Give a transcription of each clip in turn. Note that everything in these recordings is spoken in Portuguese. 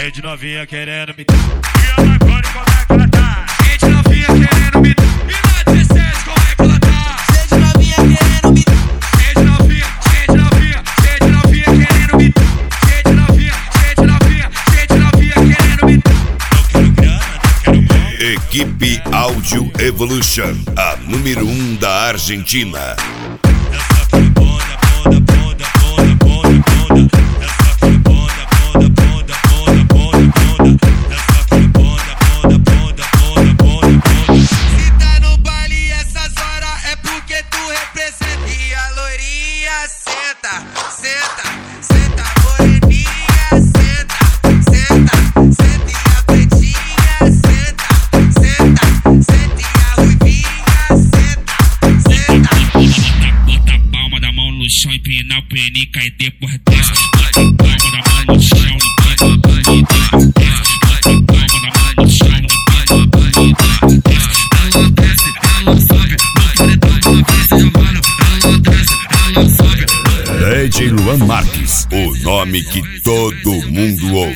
Cheio de novinha querendo me dar. E a Marconi, como é que ela tá? Cheio de novinha querendo me dar. E na 17, como é que ela tá? Cheio de novinha querendo me dar. Cheio de novinha, cheio de novinha, cheio de novinha querendo me dar. Cheio de novinha, cheio de novinha, cheio de novinha querendo me dar. Não quero grana, não quero mão. Equipe Áudio Evolution, a número 1 da Argentina. Essa foi bonda, bonda, bonda, bonda, bonda, bonda. Essa foi bonda, bonda, bonda, bonda, bonda, bonda. Essa foi bonda, bonda, bonda, bonda, bonda, bonda. Se tá no baile essas horas é porque tu representa. E a loirinha senta, senta, senta, moreninha senta, senta, senta. E a pretinha senta, senta, senta. E a ruivinha senta, senta. Bota a palma da mão no chão, empina o penica e depois desce. Bota a palma da mão no chão, empina o penica e depois desce. Bota a palma da mão no chão, empina o penica e depois desce. Ela desce, ela sobe, no paredão uma vez e mano. Ela desce, ela sobe. DJ Luan Marques, o nome que todo mundo ouve.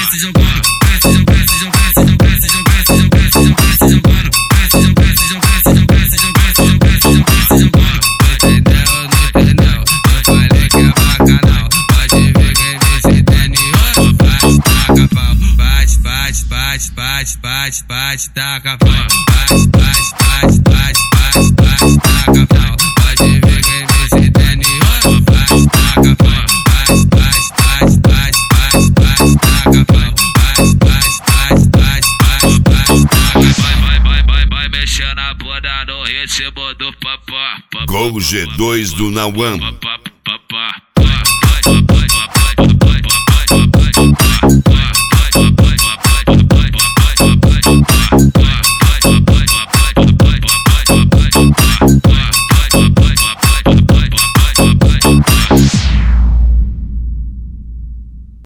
Bate, taca pau. Bate, taca pau. Pode ver quem me se tem ouro. Bate, taca pau. Bate, taca pau. Vai mexendo a bunda no ritmo do papá. Gol G2 do Nauam.